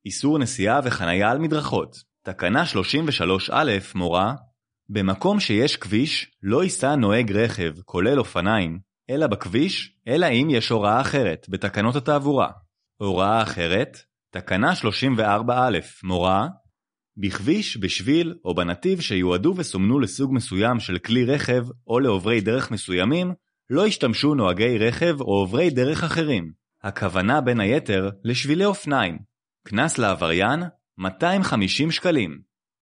איסור נסיעה וחנייה על מדרכות. תקנה 33א מורה, במקום שיש כביש לא ייסע נוהג רכב, כולל אופניים, אלא בכביש, אלא אם יש הוראה אחרת בתקנות התעבורה. הוראה אחרת, תקנה 34א מורה, בכביש, בשביל או בנתיב שיועדו וסומנו לסוג מסוים של כלי רכב או לעוברי דרך מסוימים, לא ישתמשו נוהגי רכב או עוברי דרך אחרים. הכוונה בין היתר לשבילי אופניים. קנס לעבריין 250 שקלים.